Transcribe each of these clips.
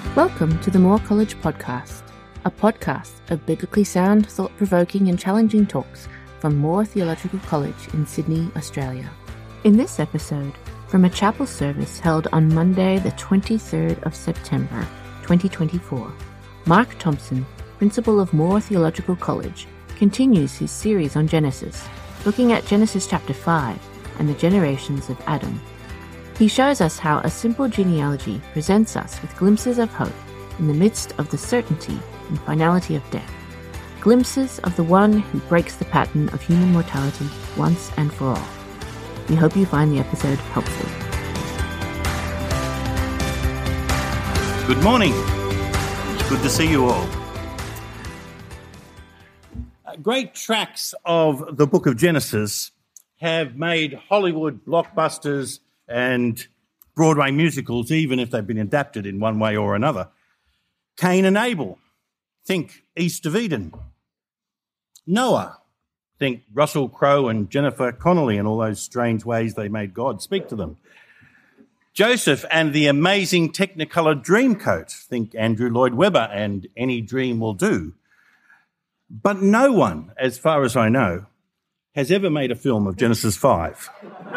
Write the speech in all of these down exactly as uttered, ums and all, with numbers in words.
Welcome to the Moore College Podcast, a podcast of biblically sound, thought-provoking and challenging talks from Moore Theological College in Sydney, Australia. In this episode, from a chapel service held on Monday the twenty-third of September, twenty twenty-four, Mark Thompson, Principal of Moore Theological College, continues his series on Genesis, looking at Genesis chapter five and the generations of Adam. He shows us how a simple genealogy presents us with glimpses of hope in the midst of the certainty and finality of death, glimpses of the one who breaks the pattern of human mortality once and for all. We hope you find the episode helpful. Good morning. It's good to see you all. Great tracts of the book of Genesis have made Hollywood blockbusters and Broadway musicals, even if they've been adapted in one way or another. Cain and Abel, think East of Eden. Noah, think Russell Crowe and Jennifer Connelly and all those strange ways they made God speak to them. Joseph and the amazing Technicolor Dreamcoat, think Andrew Lloyd Webber and Any Dream Will Do. But no one, as far as I know, has ever made a film of Genesis five.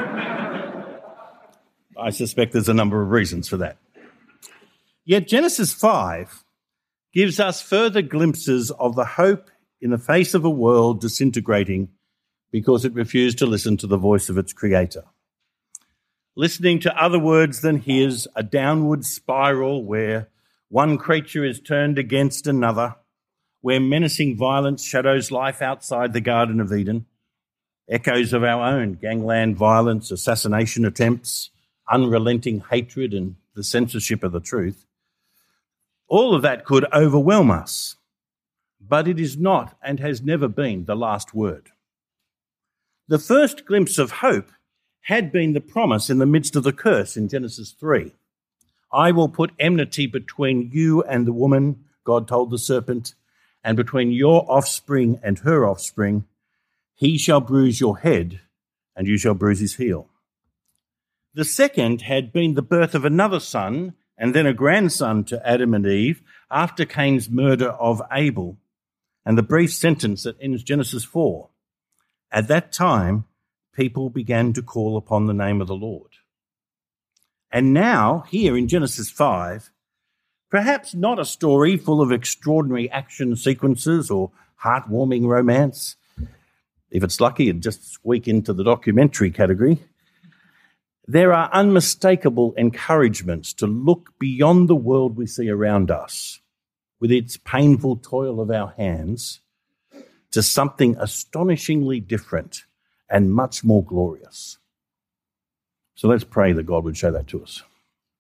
I suspect there's a number of reasons for that. Yet Genesis five gives us further glimpses of the hope in the face of a world disintegrating because it refused to listen to the voice of its creator. Listening to other words than his, a downward spiral where one creature is turned against another, where menacing violence shadows life outside the Garden of Eden, echoes of our own gangland violence, assassination attempts, unrelenting hatred and the censorship of the truth. All of that could overwhelm us, but it is not and has never been the last word. The first glimpse of hope had been the promise in the midst of the curse in Genesis three. I will put enmity between you and the woman, God told the serpent, and between your offspring and her offspring. He shall bruise your head, and you shall bruise his heel. The second had been the birth of another son and then a grandson to Adam and Eve after Cain's murder of Abel, and the brief sentence that ends Genesis four. At that time, people began to call upon the name of the Lord. And now, here in Genesis five, perhaps not a story full of extraordinary action sequences or heartwarming romance. If it's lucky, it'd just squeak into the documentary category. There are unmistakable encouragements to look beyond the world we see around us, with its painful toil of our hands, to something astonishingly different and much more glorious. So let's pray that God would show that to us.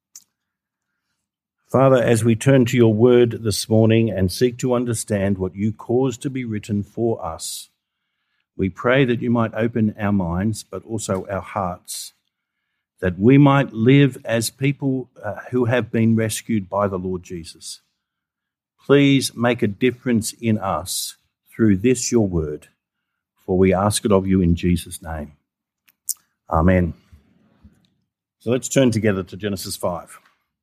Father, as we turn to your word this morning and seek to understand what you caused to be written for us, we pray that you might open our minds, but also our hearts, that we might live as people uh, who have been rescued by the Lord Jesus. Please make a difference in us through this, your word, for we ask it of you in Jesus' name. Amen. So let's turn together to Genesis five.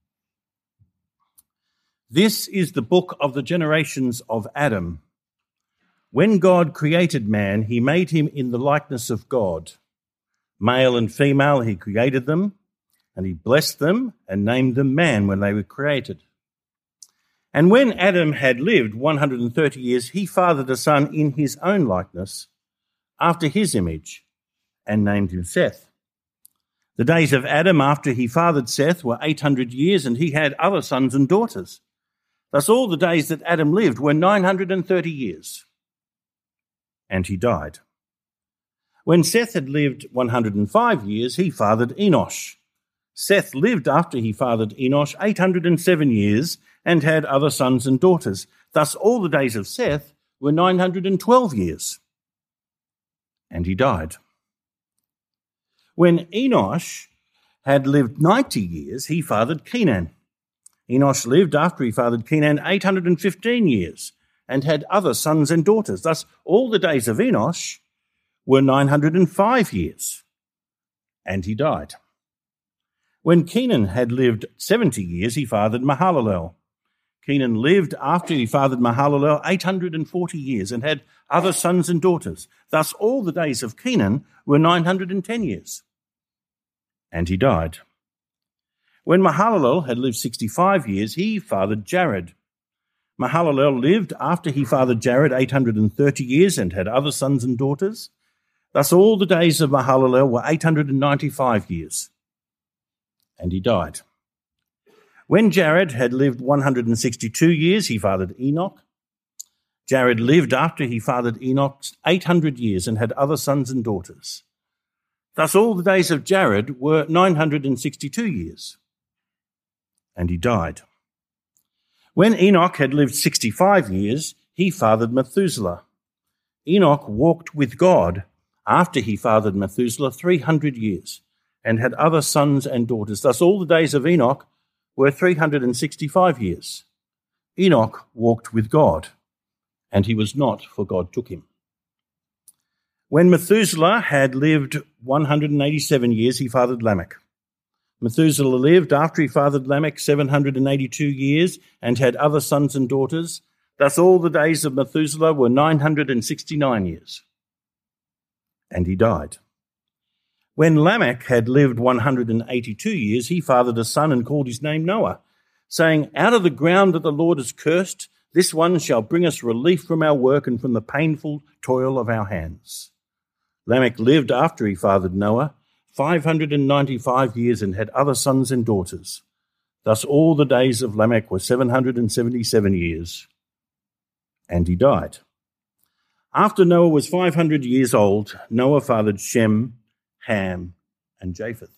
This is the book of the generations of Adam. When God created man, he made him in the likeness of God. Male and female, he created them, and he blessed them and named them man when they were created. And when Adam had lived one hundred thirty years, he fathered a son in his own likeness, after his image, and named him Seth. The days of Adam after he fathered Seth were eight hundred years, and he had other sons and daughters. Thus all the days that Adam lived were nine hundred thirty years, and he died. When Seth had lived one hundred five years, he fathered Enosh. Seth lived after he fathered Enosh eight hundred seven years and had other sons and daughters. Thus all the days of Seth were nine hundred twelve years, and he died. When Enosh had lived ninety years, he fathered Kenan. Enosh lived after he fathered Kenan eight hundred fifteen years and had other sons and daughters. Thus all the days of Enosh were nine hundred five years, and he died. When Kenan had lived seventy years, he fathered Mahalalel. Kenan lived after he fathered Mahalalel eight hundred forty years and had other sons and daughters. Thus all the days of Kenan were nine hundred ten years. And he died. When Mahalalel had lived sixty-five years, he fathered Jared. Mahalalel lived after he fathered Jared eight hundred thirty years and had other sons and daughters. Thus all the days of Mahalalel were eight hundred ninety-five years. And he died. When Jared had lived one hundred sixty-two years, he fathered Enoch. Jared lived after he fathered Enoch eight hundred years and had other sons and daughters. Thus all the days of Jared were nine hundred sixty-two years. And he died. When Enoch had lived sixty-five years, he fathered Methuselah. Enoch walked with God after he fathered Methuselah three hundred years and had other sons and daughters. Thus all the days of Enoch were three hundred sixty-five years. Enoch walked with God, and he was not, for God took him. When Methuselah had lived one hundred eighty-seven years, he fathered Lamech. Methuselah lived after he fathered Lamech seven hundred eighty-two years and had other sons and daughters. Thus all the days of Methuselah were nine hundred sixty-nine years. And he died. When Lamech had lived one hundred eighty-two years, he fathered a son and called his name Noah, saying, "Out of the ground that the Lord has cursed, this one shall bring us relief from our work and from the painful toil of our hands." Lamech lived after he fathered Noah five hundred ninety-five years and had other sons and daughters. Thus all the days of Lamech were seven hundred seventy-seven years, and he died. After Noah was five hundred years old, Noah fathered Shem, Ham, and Japheth.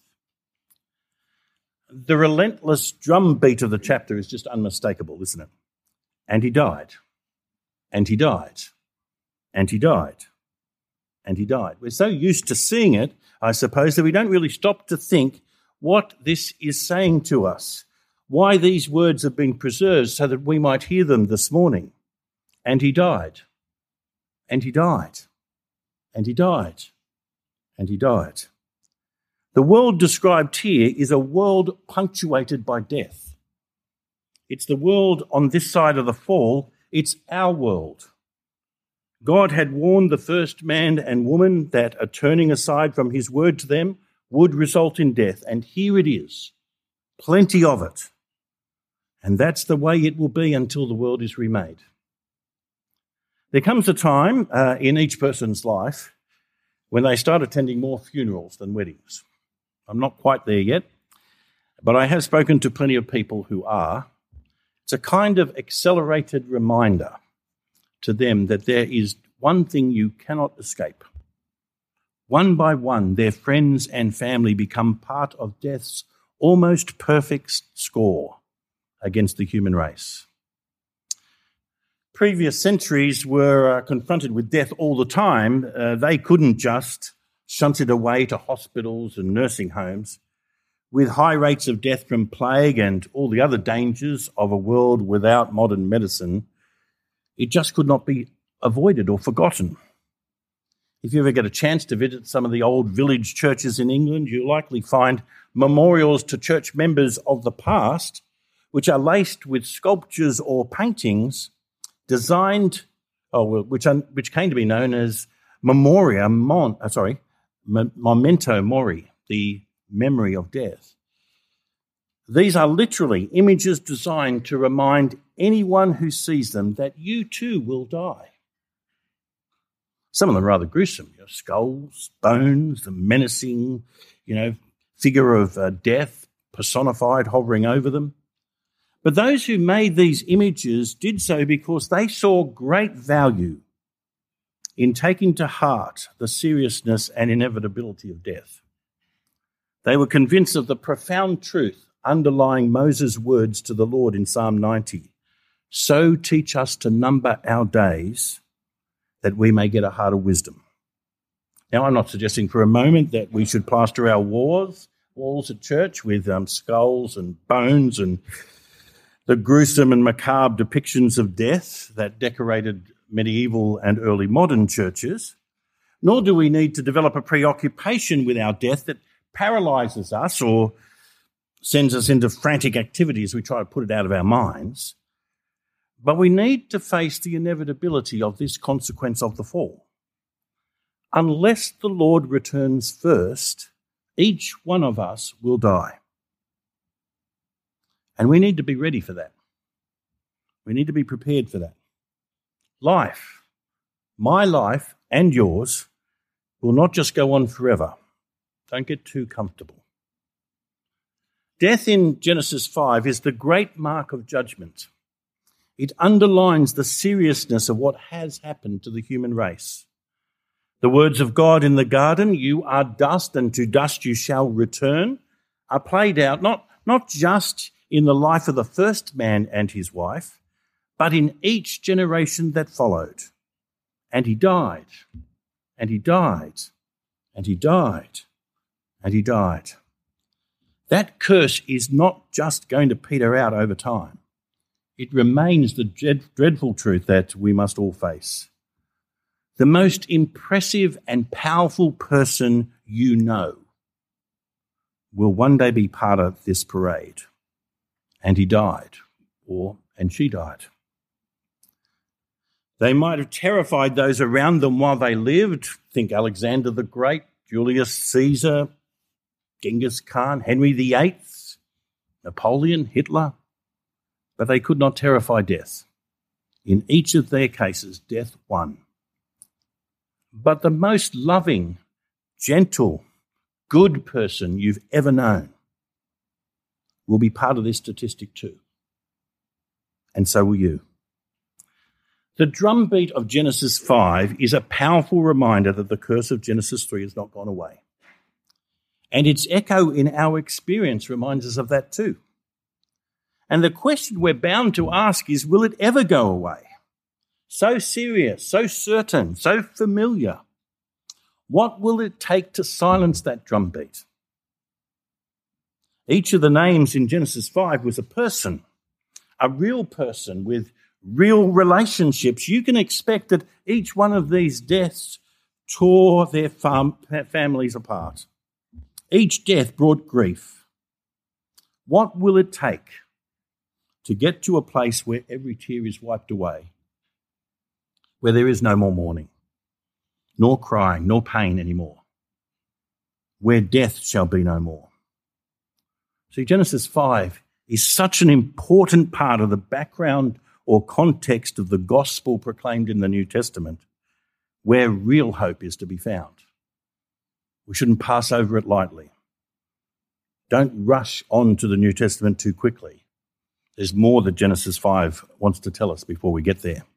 The relentless drumbeat of the chapter is just unmistakable, isn't it? And he died, and he died, and he died, and he died. We're so used to seeing it, I suppose, that we don't really stop to think what this is saying to us, why these words have been preserved so that we might hear them this morning. And he died, and he died, and he died, and he died. The world described here is a world punctuated by death. It's the world on this side of the fall. It's our world. God had warned the first man and woman that a turning aside from his word to them would result in death. And here it is, plenty of it. And that's the way it will be until the world is remade. There comes a time uh, in each person's life when they start attending more funerals than weddings. I'm not quite there yet, but I have spoken to plenty of people who are. It's a kind of accelerated reminder to them that there is one thing you cannot escape. One by one, their friends and family become part of death's almost perfect score against the human race. Previous centuries were uh, confronted with death all the time. Uh, they couldn't just shunt it away to hospitals and nursing homes. With high rates of death from plague and all the other dangers of a world without modern medicine, it just could not be avoided or forgotten. If you ever get a chance to visit some of the old village churches in England, you'll likely find memorials to church members of the past, which are laced with sculptures or paintings designed, oh, which which came to be known as memoria mon, uh, sorry, memento mori, the memory of death. These are literally images designed to remind anyone who sees them that you too will die. Some of them are rather gruesome, you know, skulls, bones, the menacing, you know, figure of uh, death personified hovering over them. But those who made these images did so because they saw great value in taking to heart the seriousness and inevitability of death. They were convinced of the profound truth underlying Moses' words to the Lord in Psalm ninety. So teach us to number our days that we may get a heart of wisdom. Now, I'm not suggesting for a moment that we should plaster our walls, walls at church with um, skulls and bones and the gruesome and macabre depictions of death that decorated medieval and early modern churches, nor do we need to develop a preoccupation with our death that paralyses us or sends us into frantic activity as we try to put it out of our minds. But we need to face the inevitability of this consequence of the fall. Unless the Lord returns first, each one of us will die. And we need to be ready for that. We need to be prepared for that. Life, my life and yours, will not just go on forever. Don't get too comfortable. Death in Genesis five is the great mark of judgment. It underlines the seriousness of what has happened to the human race. The words of God in the garden, "You are dust and to dust you shall return," are played out not, not just in the life of the first man and his wife, but in each generation that followed. And he died, and he died, and he died, and he died. That curse is not just going to peter out over time. It remains the dreadful truth that we must all face. The most impressive and powerful person you know will one day be part of this parade. And he died, or and she died. They might have terrified those around them while they lived. Think Alexander the Great, Julius Caesar, Genghis Khan, Henry the Eighth, Napoleon, Hitler. But they could not terrify death. In each of their cases, death won. But the most loving, gentle, good person you've ever known will be part of this statistic too. And so will you. The drumbeat of Genesis five is a powerful reminder that the curse of Genesis three has not gone away. And its echo in our experience reminds us of that too. And the question we're bound to ask is, will it ever go away? So serious, so certain, so familiar. What will it take to silence that drumbeat? Each of the names in Genesis five was a person, a real person with real relationships. You can expect that each one of these deaths tore their fam- families apart. Each death brought grief. What will it take to get to a place where every tear is wiped away, where there is no more mourning, nor crying, nor pain anymore, where death shall be no more? See, Genesis five is such an important part of the background or context of the gospel proclaimed in the New Testament, where real hope is to be found. We shouldn't pass over it lightly. Don't rush on to the New Testament too quickly. There's more that Genesis five wants to tell us before we get there.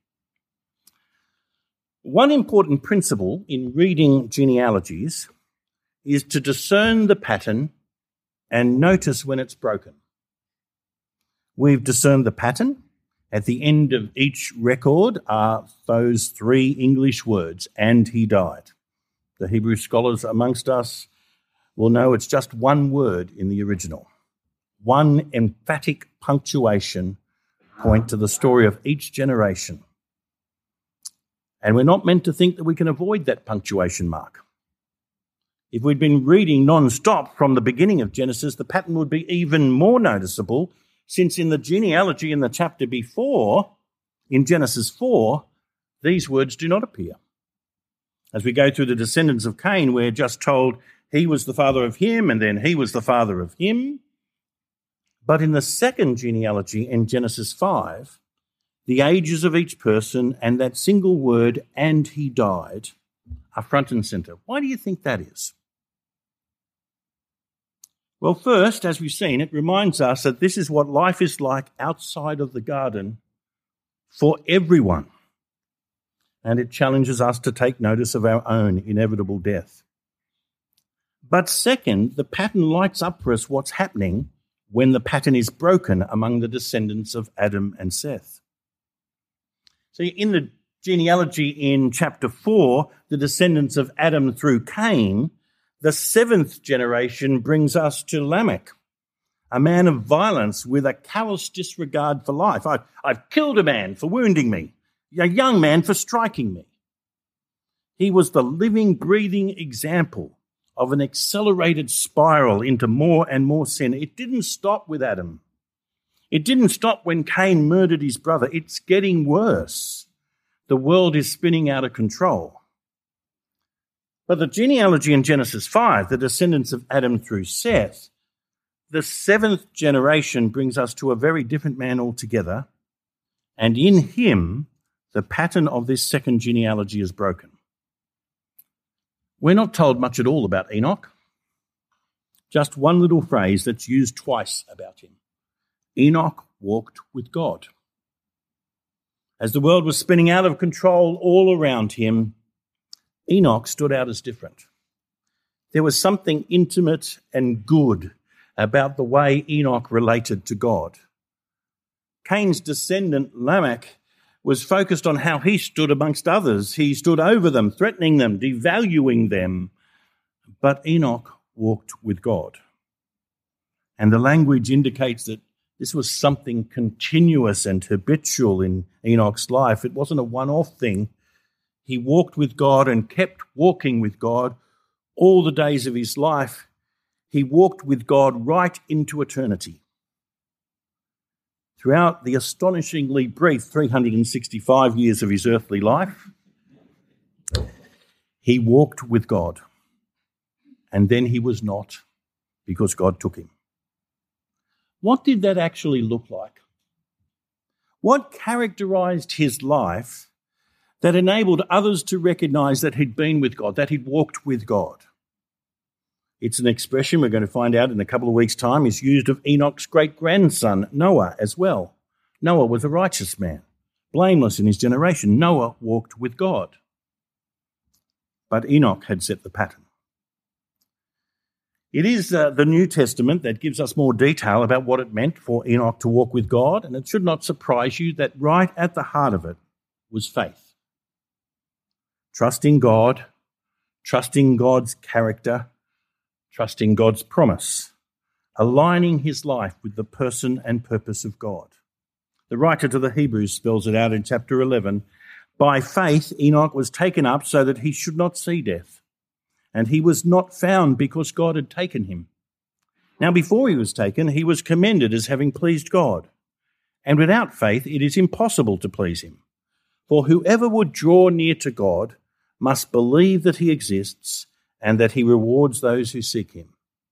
One important principle in reading genealogies is to discern the pattern and notice when it's broken. We've discerned the pattern. At the end of each record are those three English words, "and he died." The Hebrew scholars amongst us will know it's just one word in the original. One emphatic punctuation point to the story of each generation. And we're not meant to think that we can avoid that punctuation mark. If we'd been reading non-stop from the beginning of Genesis, the pattern would be even more noticeable, since in the genealogy in the chapter before, in Genesis four, these words do not appear. As we go through the descendants of Cain, we're just told he was the father of him, and then he was the father of him. But in the second genealogy in Genesis five, the ages of each person and that single word, "and he died," are front and centre. Why do you think that is? Well, first, as we've seen, it reminds us that this is what life is like outside of the garden for everyone. And it challenges us to take notice of our own inevitable death. But second, the pattern lights up for us what's happening when the pattern is broken among the descendants of Adam and Seth. See, in the genealogy in chapter four, the descendants of Adam through Cain, the seventh generation brings us to Lamech, a man of violence with a callous disregard for life. I've, I've killed a man for wounding me, a young man for striking me. He was the living, breathing example of an accelerated spiral into more and more sin. It didn't stop with Adam. It didn't stop when Cain murdered his brother. It's getting worse. The world is spinning out of control. But the genealogy in Genesis five, the descendants of Adam through Seth, the seventh generation brings us to a very different man altogether, and in him, the pattern of this second genealogy is broken. We're not told much at all about Enoch. Just one little phrase that's used twice about him. Enoch walked with God. As the world was spinning out of control all around him, Enoch stood out as different. There was something intimate and good about the way Enoch related to God. Cain's descendant Lamech was focused on how he stood amongst others. He stood over them, threatening them, devaluing them. But Enoch walked with God. And the language indicates that this was something continuous and habitual in Enoch's life. It wasn't a one-off thing. He walked with God and kept walking with God all the days of his life. He walked with God right into eternity. Throughout the astonishingly brief three hundred sixty-five years of his earthly life, he walked with God. And then he was not, because God took him. What did that actually look like? What characterized his life that enabled others to recognize that he'd been with God, that he'd walked with God? It's an expression we're going to find out in a couple of weeks' time is used of Enoch's great-grandson, Noah, as well. Noah was a righteous man, blameless in his generation. Noah walked with God. But Enoch had set the pattern. It is uh, the New Testament that gives us more detail about what it meant for Enoch to walk with God, and it should not surprise you that right at the heart of it was faith. Trusting God, trusting God's character, trusting God's promise, aligning his life with the person and purpose of God. The writer to the Hebrews spells it out in chapter eleven. By faith, Enoch was taken up so that he should not see death, and he was not found because God had taken him. Now, before he was taken, he was commended as having pleased God. And without faith, it is impossible to please him. For whoever would draw near to God must believe that he exists and that he rewards those who seek him.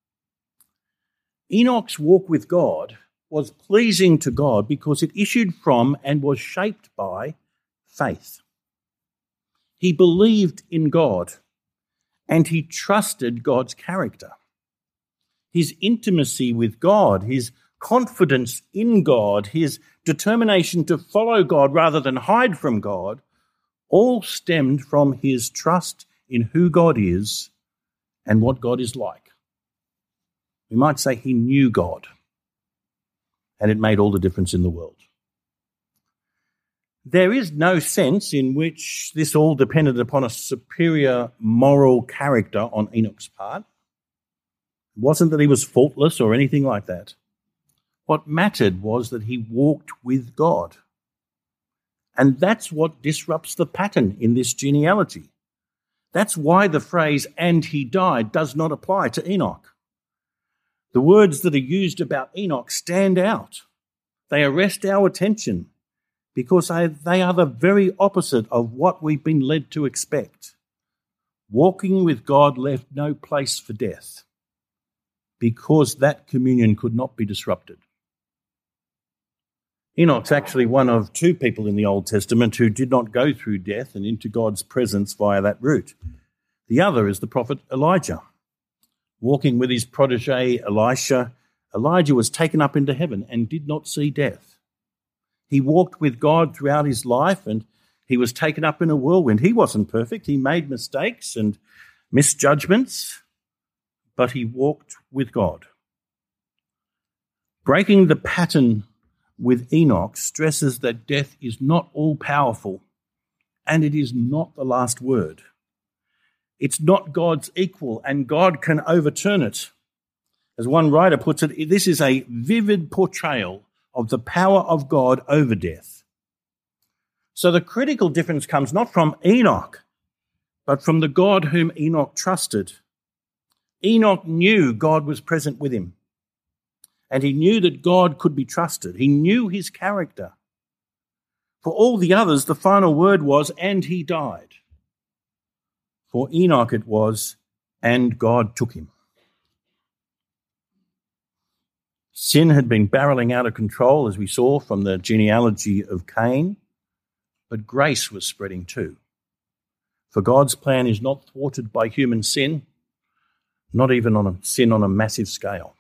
Enoch's walk with God was pleasing to God because it issued from and was shaped by faith. He believed in God and he trusted God's character. His intimacy with God, his confidence in God, his determination to follow God rather than hide from God, all stemmed from his trust in who God is and what God is like. We might say he knew God, and it made all the difference in the world. There is no sense in which this all depended upon a superior moral character on Enoch's part. It wasn't that he was faultless or anything like that. What mattered was that he walked with God. And that's what disrupts the pattern in this genealogy. That's why the phrase, "and he died," does not apply to Enoch. The words that are used about Enoch stand out. They arrest our attention because they are the very opposite of what we've been led to expect. Walking with God left no place for death because that communion could not be disrupted. Enoch's actually one of two people in the Old Testament who did not go through death and into God's presence via that route. The other is the prophet Elijah. Walking with his protege Elisha, Elijah was taken up into heaven and did not see death. He walked with God throughout his life and he was taken up in a whirlwind. He wasn't perfect. He made mistakes and misjudgments, but he walked with God. Breaking the pattern with Enoch stresses that death is not all-powerful and it is not the last word. It's not God's equal and God can overturn it. As one writer puts it, this is a vivid portrayal of the power of God over death. So the critical difference comes not from Enoch, but from the God whom Enoch trusted. Enoch knew God was present with him. and he knew that God could be trusted. He knew his character. For all the others, the final word was, and he died. For Enoch it was, and God took him. Sin had been barreling out of control, as we saw from the genealogy of Cain, but grace was spreading too. For God's plan is not thwarted by human sin, not even on a sin on a massive scale.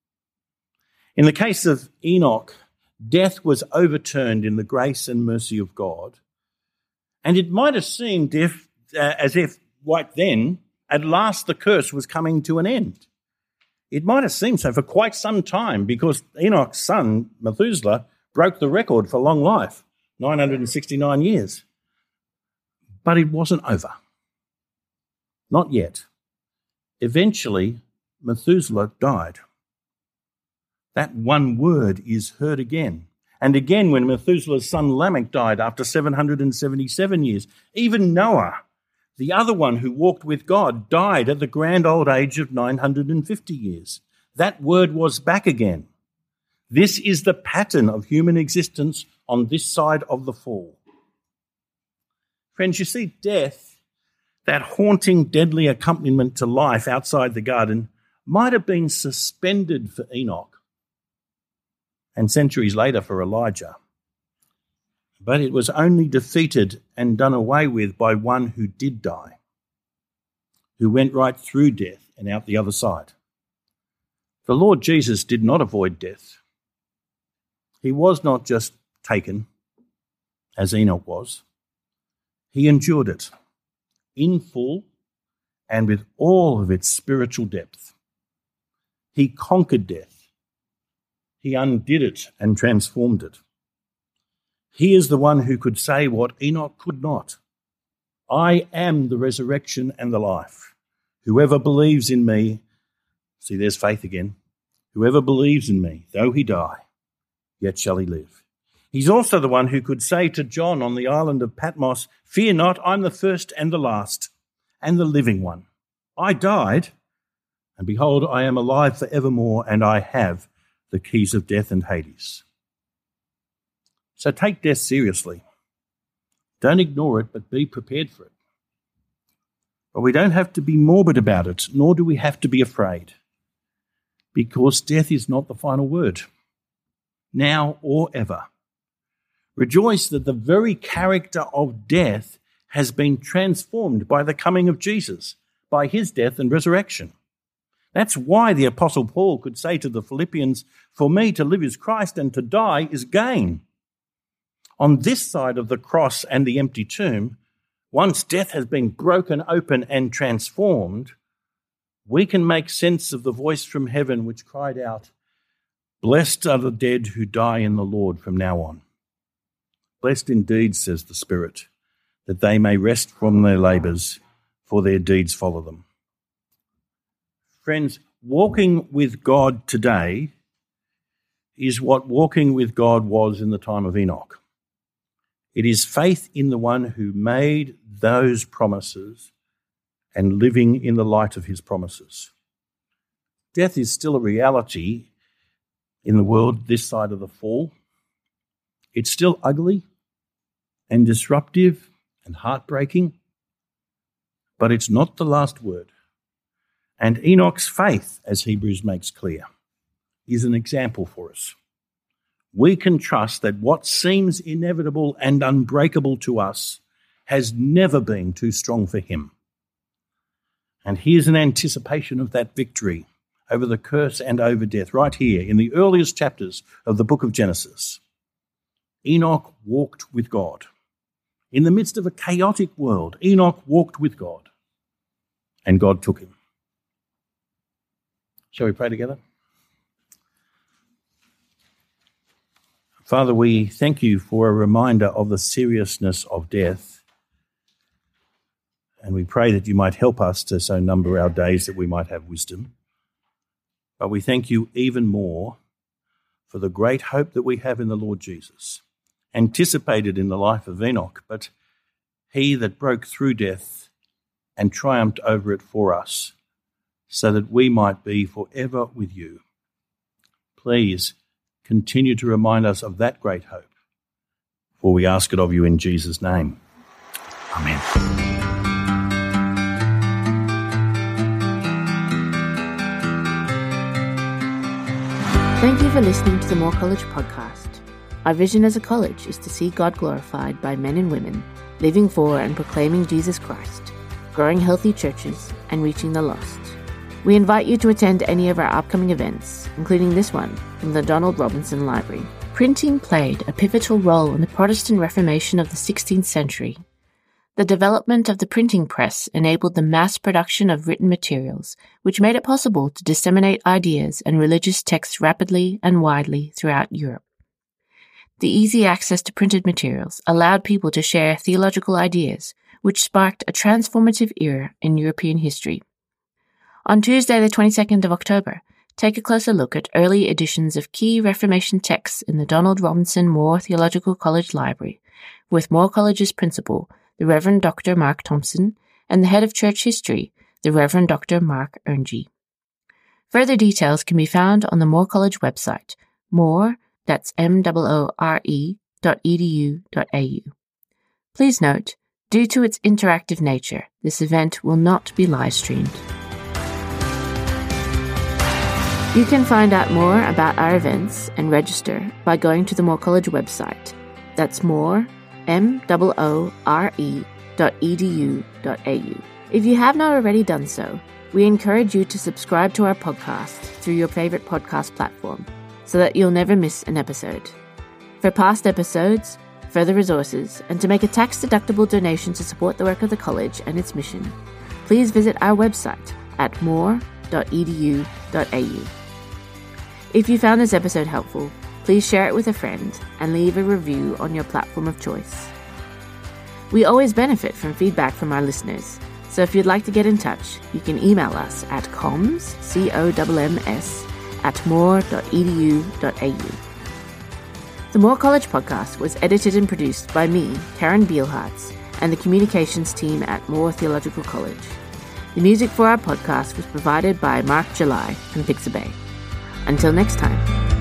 In the case of Enoch, death was overturned in the grace and mercy of God, and it might have seemed if, uh, as if right then, at last the curse was coming to an end. It might have seemed so for quite some time, because Enoch's son, Methuselah, broke the record for long life, nine hundred sixty-nine years. But it wasn't over. Not yet. Eventually, Methuselah died. That one word is heard again. And again when Methuselah's son Lamech died after seven hundred seventy-seven years. Even Noah, the other one who walked with God, died at the grand old age of nine hundred fifty years. That word was back again. This is the pattern of human existence on this side of the fall. Friends, you see, death, that haunting, deadly accompaniment to life outside the garden, might have been suspended for Enoch and centuries later for Elijah. But it was only defeated and done away with by one who did die, who went right through death and out the other side. The Lord Jesus did not avoid death. He was not just taken, as Enoch was. He endured it in full and with all of its spiritual depth. He conquered death. He undid it and transformed it. He is the one who could say what Enoch could not. I am the resurrection and the life. Whoever believes in me, see, there's faith again. Whoever believes in me, though he die, yet shall he live. He's also the one who could say to John on the island of Patmos, fear not, I'm the first and the last and the living one. I died, and behold, I am alive forevermore, and I have the keys of death and Hades. So take death seriously. Don't ignore it, but be prepared for it. But we don't have to be morbid about it, nor do we have to be afraid, because death is not the final word, now or ever. Rejoice that the very character of death has been transformed by the coming of Jesus, by his death and resurrection. That's why the Apostle Paul could say to the Philippians, for me to live is Christ and to die is gain. On this side of the cross and the empty tomb, once death has been broken open and transformed, we can make sense of the voice from heaven which cried out, blessed are the dead who die in the Lord from now on. Blessed indeed, says the Spirit, that they may rest from their labours, for their deeds follow them. Friends, walking with God today is what walking with God was in the time of Enoch. It is faith in the one who made those promises and living in the light of his promises. Death is still a reality in the world this side of the fall. It's still ugly and disruptive and heartbreaking, but it's not the last word. And Enoch's faith, as Hebrews makes clear, is an example for us. We can trust that what seems inevitable and unbreakable to us has never been too strong for him. And here's an anticipation of that victory over the curse and over death right here in the earliest chapters of the book of Genesis. Enoch walked with God. In the midst of a chaotic world, Enoch walked with God, and God took him. Shall we pray together? Father, we thank you for a reminder of the seriousness of death, and we pray that you might help us to so number our days that we might have wisdom. But we thank you even more for the great hope that we have in the Lord Jesus, anticipated in the life of Enoch, but he that broke through death and triumphed over it for us, so that we might be forever with you. please continue to remind us of that great hope. For we ask it of you in Jesus' name. Amen. Thank you for listening to the Moore College podcast. Our vision as a college is to see God glorified by men and women living for and proclaiming Jesus Christ, growing healthy churches, and reaching the lost. We invite you to attend any of our upcoming events, including this one from the Donald Robinson Library. Printing played a pivotal role in the Protestant Reformation of the sixteenth century. The development of the printing press enabled the mass production of written materials, which made it possible to disseminate ideas and religious texts rapidly and widely throughout Europe. The easy access to printed materials allowed people to share theological ideas, which sparked a transformative era in European history. On Tuesday, the twenty-second of October, take a closer look at early editions of key Reformation texts in the Donald Robinson Moore Theological College Library, with Moore College's principal, the Reverend Doctor Mark Thompson, and the head of church history, the Reverend Doctor Mark Erngy. Further details can be found on the Moore College website, Moore, that's M O O R E dot E D U dot A U. Please note, due to its interactive nature, this event will not be live-streamed. You can find out more about our events and register by going to the Moore College website. That's Moore, M O O R E dot E D U dot A U. If you have not already done so, we encourage you to subscribe to our podcast through your favorite podcast platform so that you'll never miss an episode. For past episodes, further resources, and to make a tax-deductible donation to support the work of the college and its mission, please visit our website at moore dot E D U dot A U. If you found this episode helpful, please share it with a friend and leave a review on your platform of choice. We always benefit from feedback from our listeners, so if you'd like to get in touch, you can email us at comms, C O M M S, at moore dot E D U dot A U. The Moore College podcast was edited and produced by me, Karen Beilhartz, and the communications team at Moore Theological College. The music for our podcast was provided by Mark July from Pixabay. Until next time.